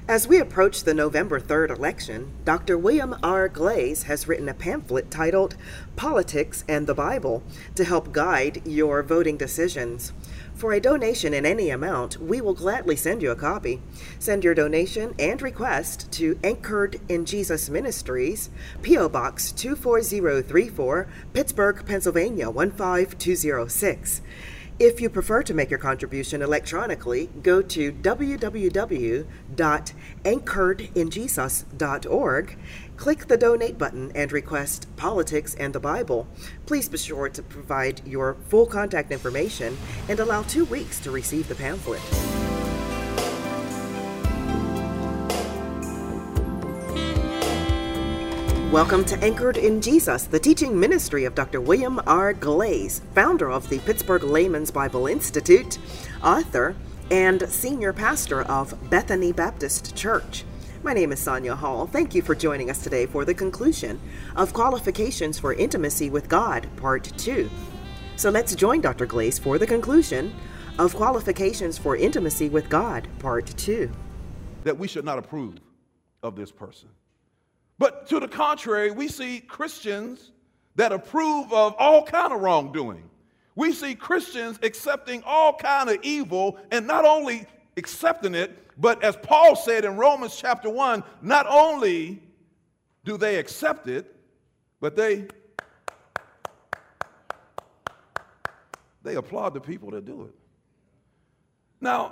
As we approach the November 3rd election, Dr. William R. Glaze has written a pamphlet titled Politics and the Bible to help guide your voting decisions. For a donation in any amount, we will gladly send you a copy. Send your donation and request to Anchored in Jesus Ministries, P.O. Box 24034, Pittsburgh, Pennsylvania 15206. If you prefer to make your contribution electronically, go to www.anchoredinjesus.org, click the donate button and request Politics and the Bible. Please be sure to provide your full contact information and allow 2 weeks to receive the pamphlet. Welcome to Anchored in Jesus, the teaching ministry of Dr. William R. Glaze, founder of the Pittsburgh Layman's Bible Institute, author, and senior pastor of Bethany Baptist Church. My name is Sonia Hall. Thank you for joining us today for the conclusion of Qualifications for Intimacy with God, Part 2. So let's join Dr. Glaze for the conclusion of Qualifications for Intimacy with God, Part 2. That we should not approve of this person. But to the contrary, we see Christians that approve of all kind of wrongdoing. We see Christians accepting all kind of evil, and not only accepting it, but as Paul said in Romans chapter 1, not only do they accept it, but they applaud the people that do it. Now,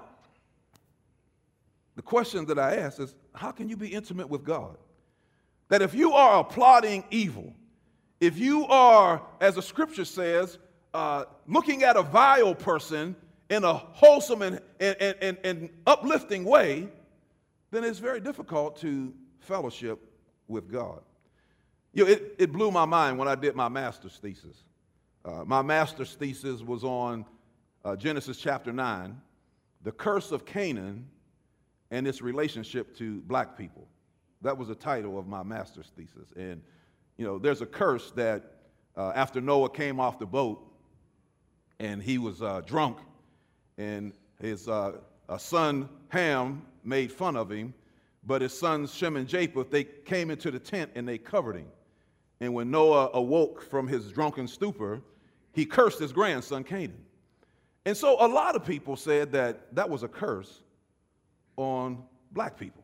the question that I ask is, how can you be intimate with God? That if you are applauding evil, if you are, as the scripture says, looking at a vile person in a wholesome and uplifting way, then it's very difficult to fellowship with God. You know, it blew my mind when I did my master's thesis. My master's thesis was on Genesis chapter 9, the curse of Canaan and its relationship to black people. That was the title of my master's thesis. And, you know, there's a curse that after Noah came off the boat and he was drunk, and his son Ham made fun of him, but his sons Shem and Japheth, they came into the tent and they covered him. And when Noah awoke from his drunken stupor, he cursed his grandson Canaan. And so a lot of people said that that was a curse on black people.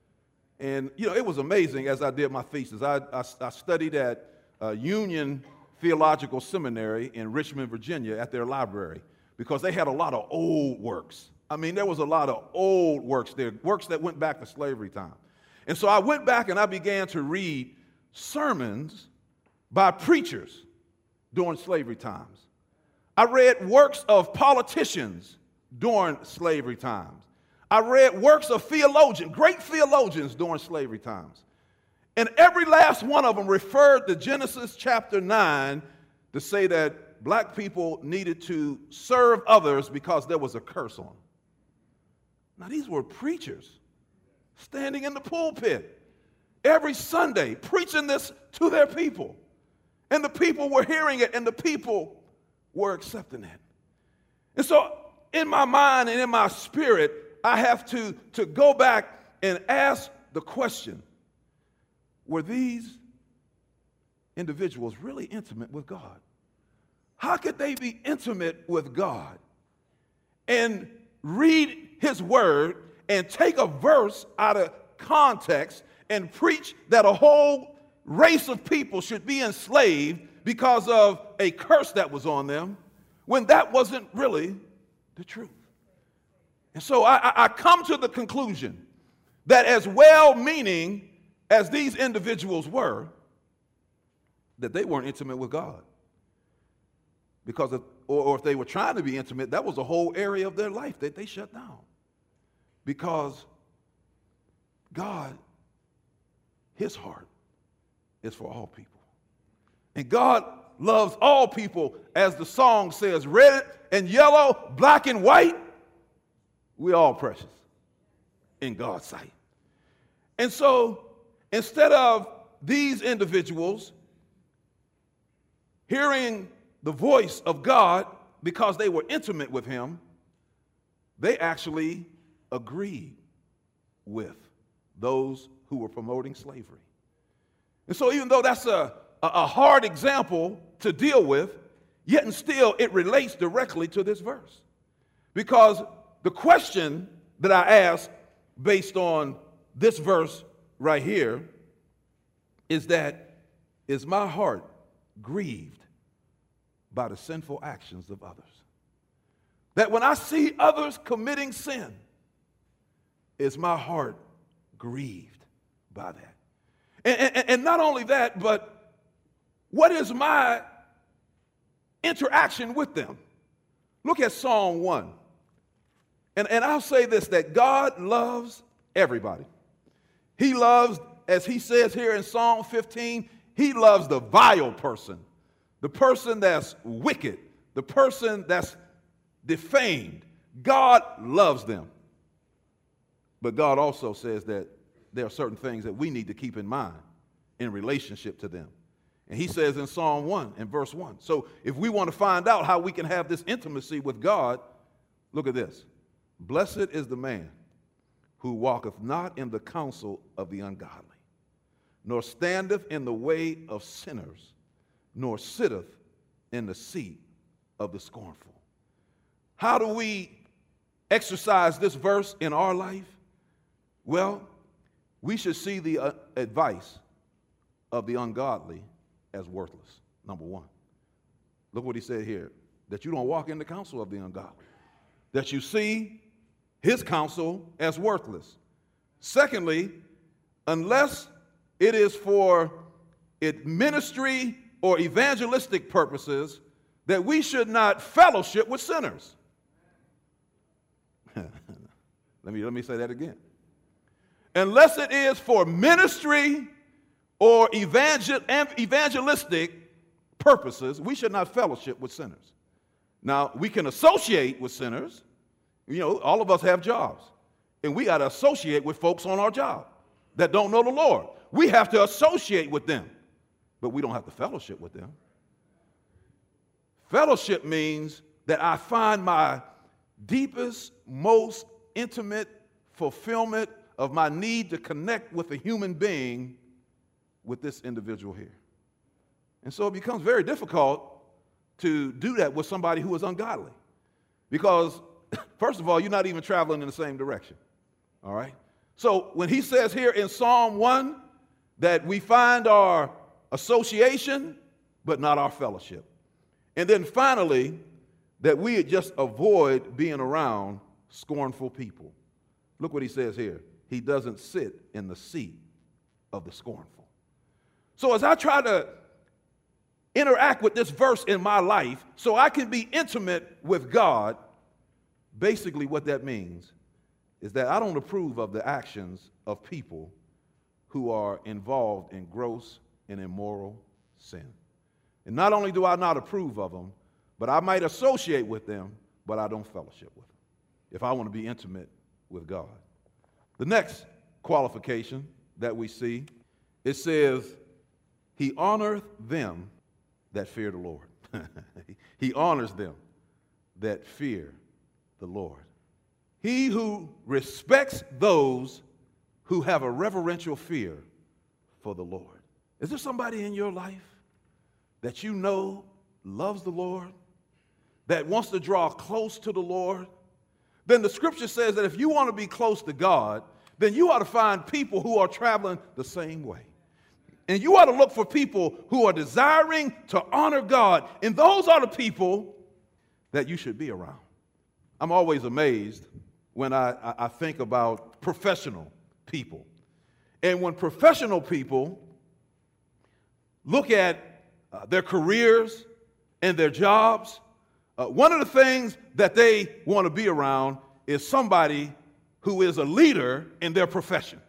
And, you know, it was amazing as I did my thesis. I studied at Union Theological Seminary in Richmond, Virginia at their library because they had a lot of old works. I mean, there was a lot of old works there, works that went back to slavery time. And so I went back and I began to read sermons by preachers during slavery times. I read works of politicians during slavery times. I read works of theologians, great theologians during slavery times. And every last one of them referred to Genesis chapter 9 to say that black people needed to serve others because there was a curse on them. Now, these were preachers standing in the pulpit every Sunday preaching this to their people. And the people were hearing it, and the people were accepting it. And so in my mind and in my spirit, I have to go back and ask the question, were these individuals really intimate with God? How could they be intimate with God and read his word and take a verse out of context and preach that a whole race of people should be enslaved because of a curse that was on them when that wasn't really the truth? And so I come to the conclusion that as well-meaning as these individuals were, that they weren't intimate with God. Because or if they were trying to be intimate, that was a whole area of their life that they shut down. Because God, his heart is for all people. And God loves all people, as the song says, red and yellow, black and white. We're all precious in God's sight. And so instead of these individuals hearing the voice of God because they were intimate with him, they actually agreed with those who were promoting slavery. And so even though that's a hard example to deal with, yet and still it relates directly to this verse. Because the question that I ask based on this verse right here is that, is my heart grieved by the sinful actions of others? That when I see others committing sin, is my heart grieved by that? And not only that, but what is my interaction with them? Look at Psalm 1. And I'll say this, that God loves everybody. He loves, as he says here in Psalm 15, he loves the vile person, the person that's wicked, the person that's defamed. God loves them. But God also says that there are certain things that we need to keep in mind in relationship to them. And he says in Psalm 1 and verse 1. So if we want to find out how we can have this intimacy with God, look at this. Blessed is the man who walketh not in the counsel of the ungodly, nor standeth in the way of sinners, nor sitteth in the seat of the scornful. How do we exercise this verse in our life? Well, we should see the advice of the ungodly as worthless, number one. Look what he said here, that you don't walk in the counsel of the ungodly, that you see his counsel as worthless. Secondly, unless it is for ministry or evangelistic purposes, that we should not fellowship with sinners. Let me say that again. Unless it is for ministry or evangelistic purposes, we should not fellowship with sinners. Now, we can associate with sinners. You know, all of us have jobs, and we got to associate with folks on our job that don't know the Lord. We have to associate with them, but we don't have to fellowship with them. Fellowship means that I find my deepest, most intimate fulfillment of my need to connect with a human being with this individual here. And so it becomes very difficult to do that with somebody who is ungodly, because first of all, you're not even traveling in the same direction. All right? So when he says here in Psalm 1 that we find our association, but not our fellowship. And then finally, that we just avoid being around scornful people. Look what he says here. He doesn't sit in the seat of the scornful. So as I try to interact with this verse in my life so I can be intimate with God, basically what that means is that I don't approve of the actions of people who are involved in gross and immoral sin. And not only do I not approve of them, but I might associate with them, but I don't fellowship with them if I want to be intimate with God. The next qualification that we see, it says, he honoreth them that fear the Lord. He honors them that fear the Lord. He who respects those who have a reverential fear for the Lord. Is there somebody in your life that you know loves the Lord, that wants to draw close to the Lord? Then the scripture says that if you want to be close to God, then you ought to find people who are traveling the same way. And you ought to look for people who are desiring to honor God. And those are the people that you should be around. I'm always amazed when I think about professional people. And when professional people look at their careers and their jobs, one of the things that they want to be around is somebody who is a leader in their profession.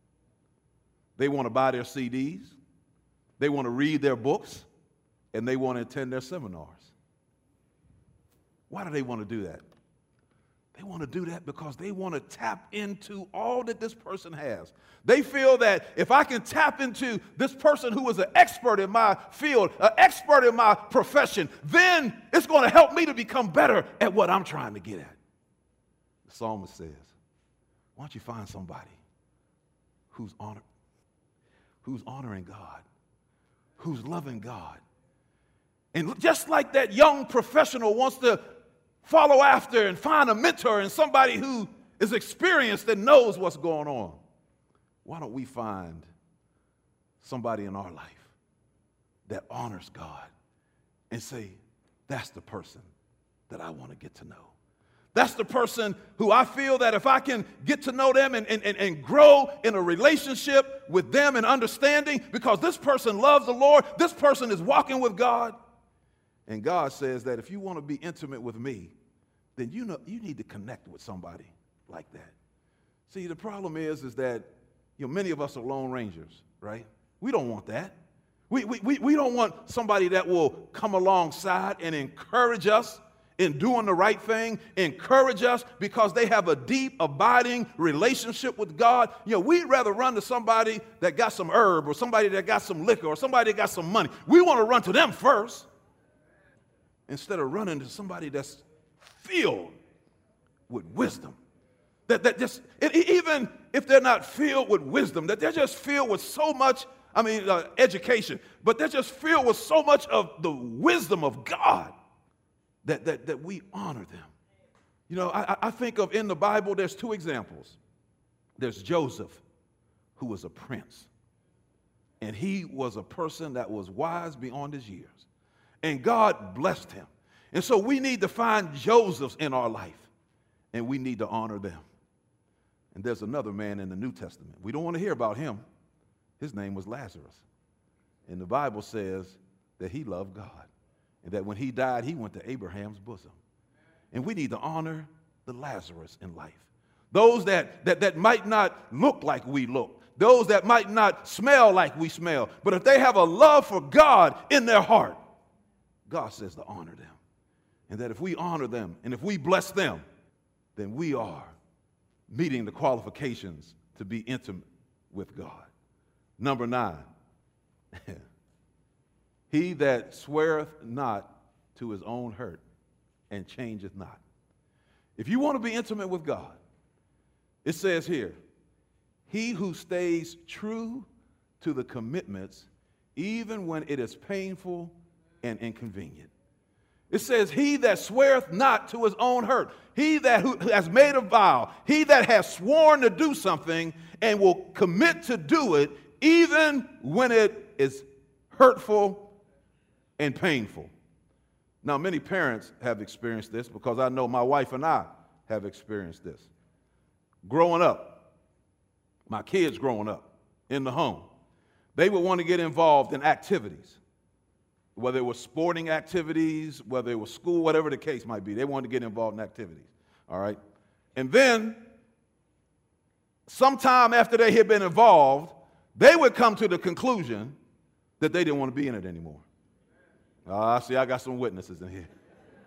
They want to buy their CDs, they want to read their books, and they want to attend their seminars. Why do they want to do that? They want to do that because they want to tap into all that this person has. They feel that if I can tap into this person who is an expert in my field, an expert in my profession, then it's going to help me to become better at what I'm trying to get at. The psalmist says, why don't you find somebody who's honoring God, who's loving God. And just like that young professional wants to follow after and find a mentor and somebody who is experienced and knows what's going on, why don't we find somebody in our life that honors God and say, that's the person that I want to get to know. That's the person who I feel that if I can get to know them and grow in a relationship with them and understanding, because this person loves the Lord, this person is walking with God. And God says that if you want to be intimate with me, then you need to connect with somebody like that. See, the problem is that many of us are lone rangers, right? We don't want that. We don't want somebody that will come alongside and encourage us in doing the right thing, encourage us because they have a deep, abiding relationship with God. We'd rather run to somebody that got some herb or somebody that got some liquor or somebody that got some money. We want to run to them first instead of running to somebody that's filled with wisdom. That just, even if they're not filled with wisdom, that they're just filled with so much, education, but they're just filled with so much of the wisdom of God that we honor them. I think of in the Bible, there's two examples. There's Joseph, who was a prince, and he was a person that was wise beyond his years, and God blessed him. And so we need to find Josephs in our life, and we need to honor them. And there's another man in the New Testament. We don't want to hear about him. His name was Lazarus. And the Bible says that he loved God, and that when he died, he went to Abraham's bosom. And we need to honor the Lazarus in life. Those that might not look like we look. Those that might not smell like we smell. But if they have a love for God in their heart, God says to honor them. And that if we honor them and if we bless them, then we are meeting the qualifications to be intimate with God. Number 9, he that sweareth not to his own hurt and changeth not. If you want to be intimate with God, it says here, he who stays true to the commitments, even when it is painful and inconvenient. It says, he that sweareth not to his own hurt, he that who has made a vow, he that has sworn to do something and will commit to do it, even when it is hurtful and painful. Now, many parents have experienced this because I know my wife and I have experienced this. Growing up, my kids growing up in the home, they would want to get involved in activities, whether it was sporting activities, whether it was school, whatever the case might be. They wanted to get involved in activities, all right? And then, sometime after they had been involved, they would come to the conclusion that they didn't want to be in it anymore. See, I got some witnesses in here.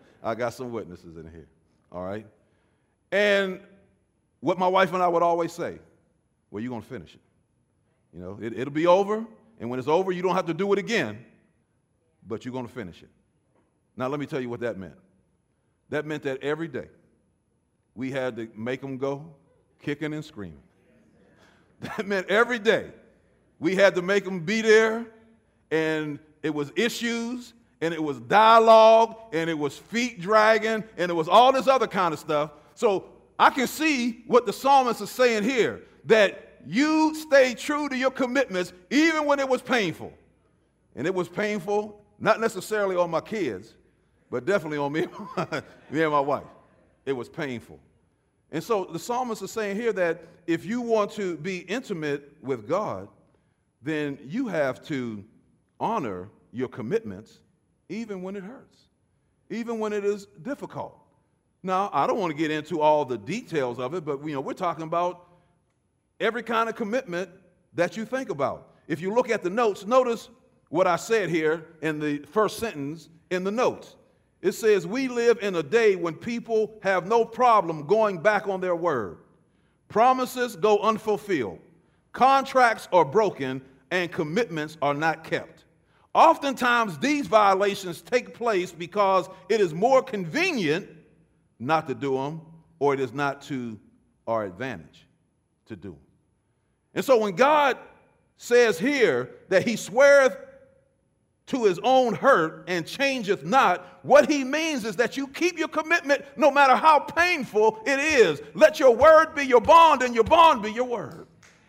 All right? And what my wife and I would always say, well, you're going to finish it. It'll be over, and when it's over, you don't have to do it again, but you're going to finish it. Now, let me tell you what that meant. That meant that every day we had to make them go kicking and screaming. That meant every day we had to make them be there, and it was issues, and it was dialogue, and it was feet dragging, and it was all this other kind of stuff. So I can see what the psalmist is saying here, that you stay true to your commitments even when it was painful. And it was painful, not necessarily on my kids, but definitely on me and my wife. It was painful. And so the psalmist is saying here that if you want to be intimate with God, then you have to honor your commitments even when it hurts, even when it is difficult. Now, I don't want to get into all the details of it, but we're talking about every kind of commitment that you think about. If you look at the notes, notice what I said here in the first sentence in the notes. It says, we live in a day when people have no problem going back on their word. Promises go unfulfilled. Contracts are broken and commitments are not kept. Oftentimes, these violations take place because it is more convenient not to do them, or it is not to our advantage to do them. And so when God says here that he sweareth to his own hurt and changeth not, what he means is that you keep your commitment no matter how painful it is. Let your word be your bond and your bond be your word.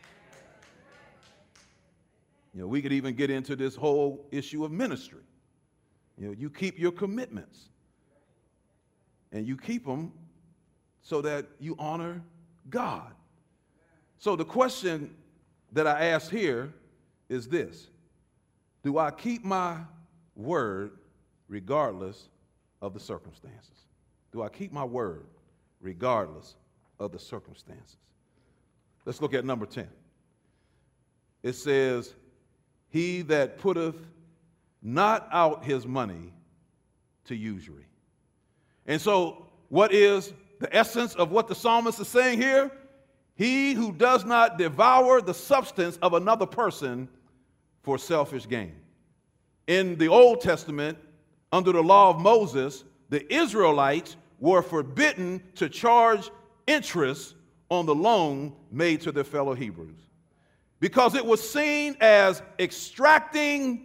You know, we could even get into this whole issue of ministry. You know, you keep your commitments and you keep them so that you honor God. So the question that I ask here is this: do I keep my word regardless of the circumstances? Do I keep my word regardless of the circumstances? Let's look at number 10. It says, he that putteth not out his money to usury. And so what is the essence of what the psalmist is saying here? He who does not devour the substance of another person for selfish gain. In the Old Testament, under the law of Moses, the Israelites were forbidden to charge interest on the loan made to their fellow Hebrews, because it was seen as extracting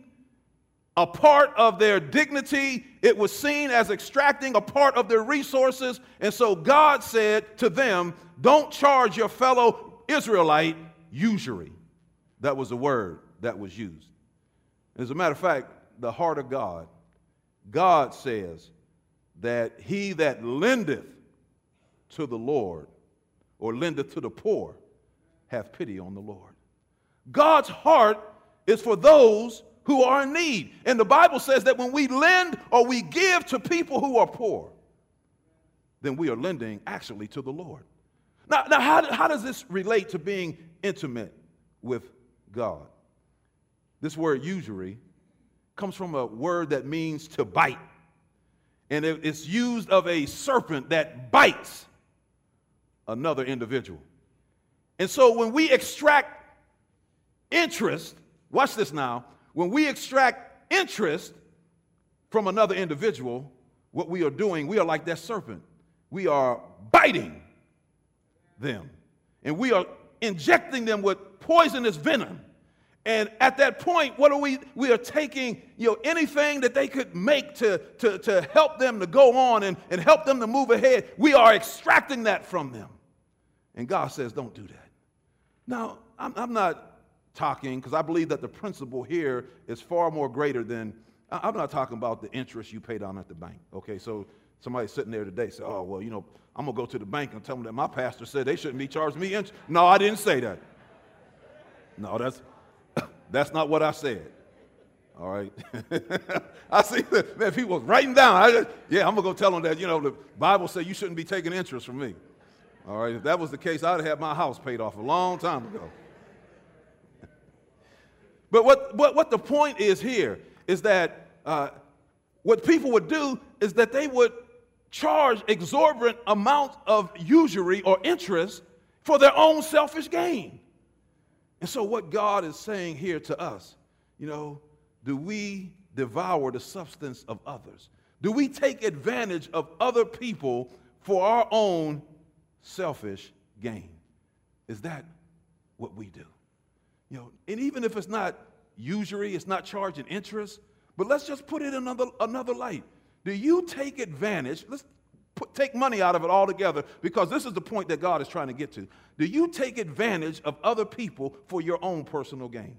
a part of their dignity. It was seen as extracting a part of their resources. And so God said to them, don't charge your fellow Israelite usury. That was the word that was used. As a matter of fact, the heart of God, God says that he that lendeth to the Lord or lendeth to the poor hath pity on the Lord. God's heart is for those who are in need. And the Bible says that when we lend or we give to people who are poor, then we are lending actually to the Lord. Now how does this relate to being intimate with God? This word usury comes from a word that means to bite. And it's used of a serpent that bites another individual. And so when we extract interest, watch this now, when we extract interest from another individual, what we are doing, we are like that serpent. We are biting them. And we are injecting them with poisonous venom. And at that point, what are we? We are taking, anything that they could make to help them to go on and help them to move ahead. We are extracting that from them. And God says, don't do that. Now, I'm not talking, because I believe that the principle here is far more greater than, I'm not talking about the interest you pay down at the bank. Okay, so somebody sitting there today say, oh, well, I'm going to go to the bank and tell them that my pastor said they shouldn't be charging me interest. No, I didn't say that. No, that's not what I said. All right. I see that, man, people writing down. I'm going to go tell them that, the Bible says you shouldn't be taking interest from me. All right. If that was the case, I'd have had my house paid off a long time ago. But what the point is here is that what people would do is that they would charge exorbitant amounts of usury or interest for their own selfish gain. And so what God is saying here to us, do we devour the substance of others? Do we take advantage of other people for our own selfish gain? Is that what we do? And even if it's not usury, it's not charging interest, but let's just put it in another light. Do you take advantage? Let's take money out of it altogether, because this is the point that God is trying to get to. Do you take advantage of other people for your own personal gain?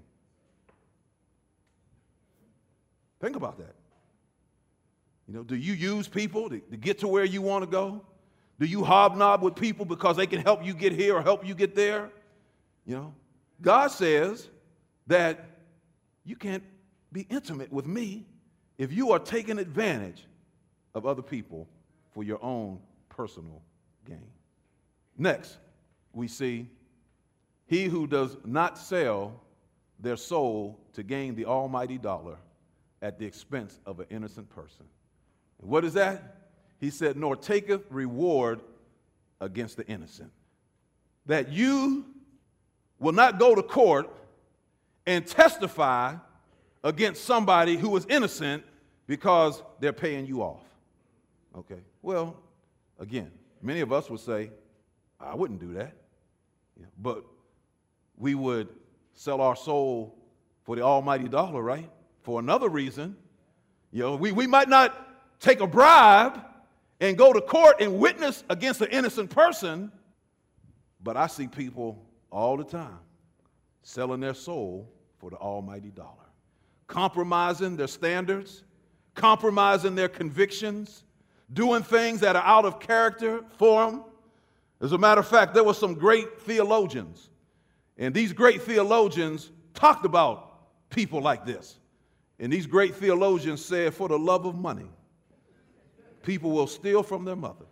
Think about that. Do you use people to get to where you want to go? Do you hobnob with people because they can help you get here or help you get there? God says that you can't be intimate with me if you are taking advantage of other people for your own personal gain. Next, we see he who does not sell their soul to gain the almighty dollar at the expense of an innocent person. And what is that? He said, nor taketh reward against the innocent. That you will not go to court and testify against somebody who is innocent because they're paying you off. Okay, well, again, many of us would say, I wouldn't do that. But we would sell our soul for the almighty dollar, right? For another reason, we might not take a bribe and go to court and witness against an innocent person, but I see people all the time selling their soul for the almighty dollar, compromising their standards, compromising their convictions, doing things that are out of character for them. As a matter of fact, there were some great theologians, and these great theologians talked about people like this. And these great theologians said, for the love of money, people will steal from their mother.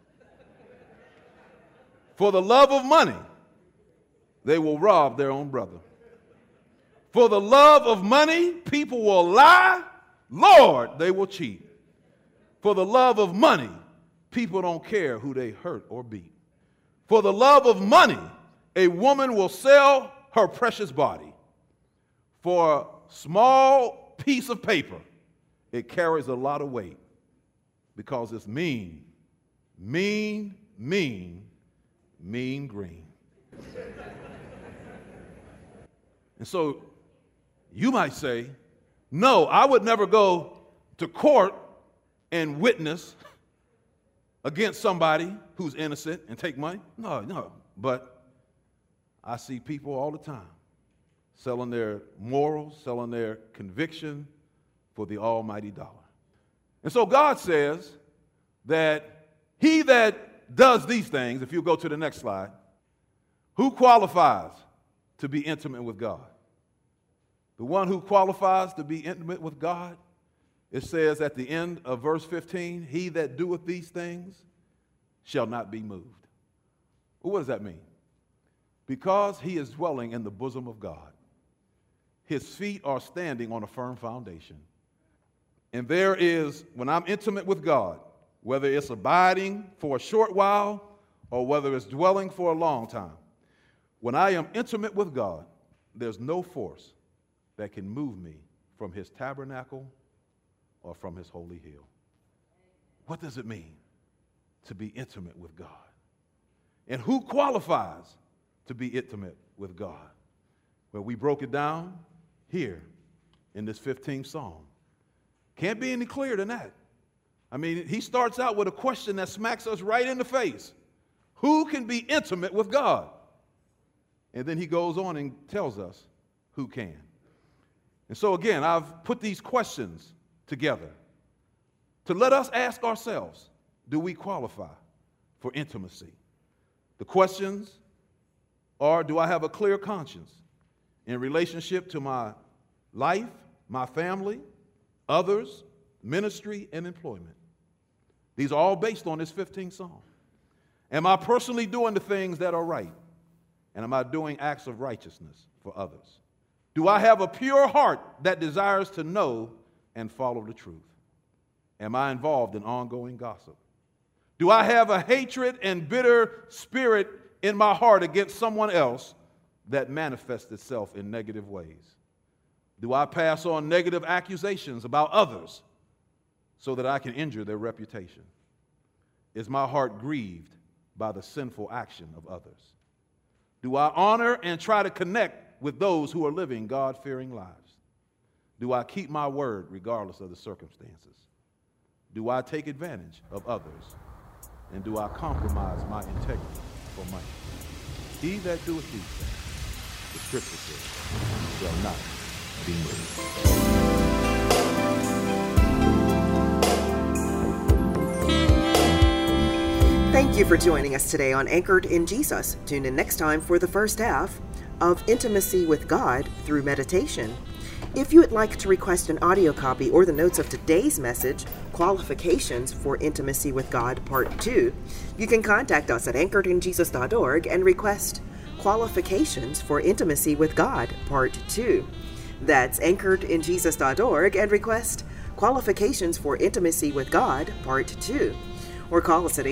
For the love of money, they will rob their own brother. For the love of money, people will lie. Lord, they will cheat. For the love of money, people don't care who they hurt or beat. For the love of money, a woman will sell her precious body. For a small piece of paper, it carries a lot of weight because it's mean, mean, mean, mean green. And so you might say, no, I would never go to court and witness against somebody who's innocent and take money. No. But I see people all the time selling their morals, selling their conviction for the almighty dollar. And so God says that he that does these things, if you go to the next slide, who qualifies to be intimate with God? The one who qualifies to be intimate with God, it says at the end of verse 15, he that doeth these things shall not be moved. Well, what does that mean? Because he is dwelling in the bosom of God. His feet are standing on a firm foundation. And there is, when I'm intimate with God, whether it's abiding for a short while or whether it's dwelling for a long time, when I am intimate with God, there's no force that can move me from his tabernacle or from his holy hill. What does it mean to be intimate with God? And who qualifies to be intimate with God? Well, we broke it down here in this 15th Psalm. Can't be any clearer than that. I mean, he starts out with a question that smacks us right in the face. Who can be intimate with God? And then he goes on and tells us who can. And so again, I've put these questions together to let us ask ourselves, do we qualify for intimacy? The questions are, do I have a clear conscience in relationship to my life, my family, others, ministry, and employment? These are all based on this 15th Psalm. Am I personally doing the things that are right? And am I doing acts of righteousness for others? Do I have a pure heart that desires to know and follow the truth? Am I involved in ongoing gossip? Do I have a hatred and bitter spirit in my heart against someone else that manifests itself in negative ways? Do I pass on negative accusations about others so that I can injure their reputation? Is my heart grieved by the sinful action of others? Do I honor and try to connect with those who are living God-fearing lives? Do I keep my word regardless of the circumstances? Do I take advantage of others? And do I compromise my integrity for money? He that doeth these things, the scripture says, shall not be moved. Thank you for joining us today on Anchored in Jesus. Tune in next time for the first half of Intimacy with God through Meditation. If you would like to request an audio copy or the notes of today's message, Qualifications for Intimacy with God, Part 2, you can contact us at anchoredinjesus.org and request Qualifications for Intimacy with God, Part 2. That's anchoredinjesus.org and request Qualifications for Intimacy with God, Part 2. Or call us at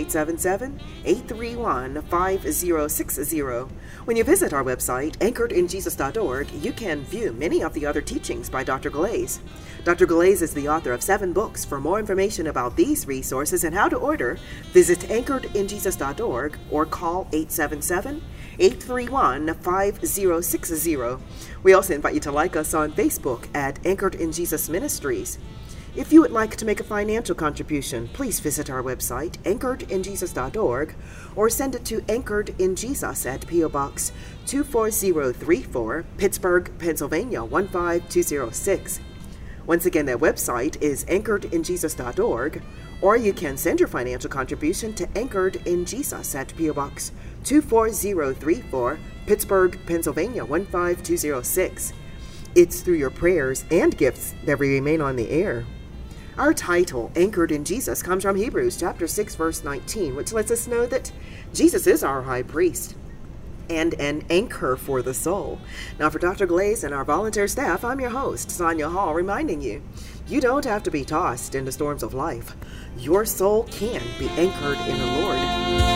877-831-5060. When you visit our website, anchoredinjesus.org, you can view many of the other teachings by Dr. Glaze. Dr. Glaze is the author of 7 books. For more information about these resources and how to order, visit anchoredinjesus.org or call 877-831-5060. 831-5060. We also invite you to like us on Facebook at Anchored in Jesus Ministries. If you would like to make a financial contribution, please visit our website, anchoredinjesus.org, or send it to Anchored in Jesus at P.O. Box 24034, Pittsburgh, Pennsylvania 15206. Once again, that website is anchoredinjesus.org, or you can send your financial contribution to Anchored in Jesus at P.O. Box 24034, Pittsburgh, Pennsylvania 15206. It's through your prayers and gifts that we remain on the air. Our title, Anchored in Jesus, comes from Hebrews chapter 6, verse 19, which lets us know that Jesus is our high priest and an anchor for the soul. Now, for Dr. Glaze and our volunteer staff, I'm your host, Sonia Hall, reminding you, you don't have to be tossed into storms of life. Your soul can be anchored in the Lord.